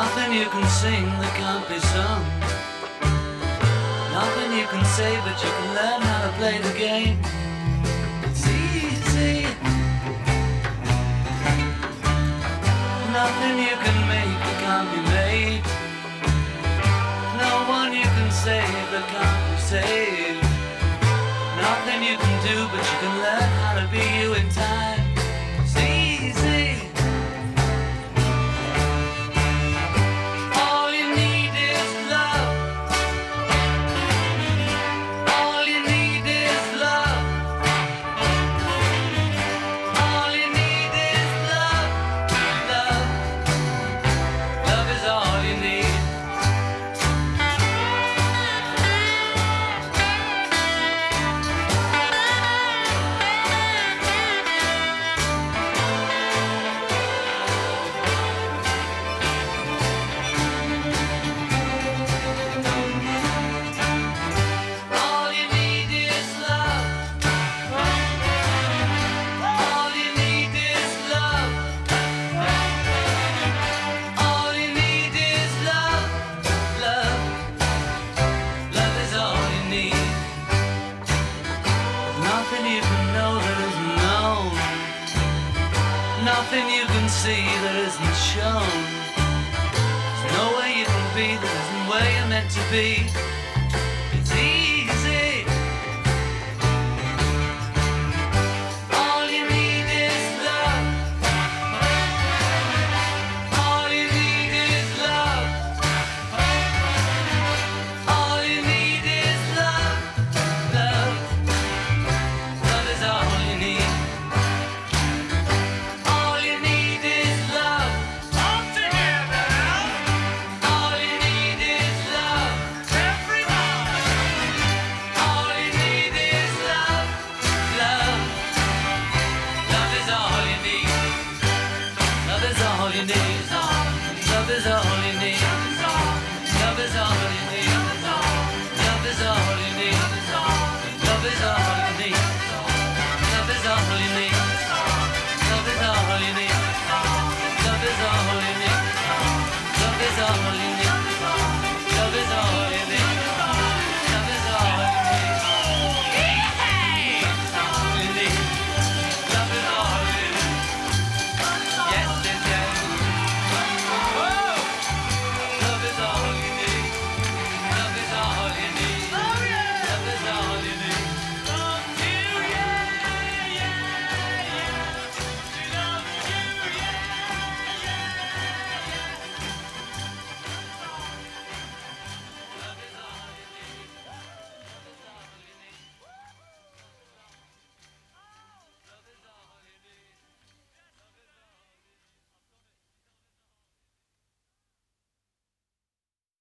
Nothing you can sing that can't be sung. Nothing you can say, but you can learn how to play the game. It's easy. Nothing you can make that can't be made. No one you can save that can't be saved. Nothing you can do, but you can learn how to be you in time. It's easy. All you need is love. All you need is love. All you need is love. Love. Love is all you need. All you need is love. All you need is love. All you need is love. Love. Love is all you need. Nothing you can know that isn't known. Nothing you can see that isn't shown. There's no way you can be that isn't where you're meant to be. It's easy. All you need is love. All you need is love. All you need is love. Love. Love is all you need. All you need is love. All together. All you need is love. Everybody. All you need is love. Love. Love is all you need. Love is all you need. Love is all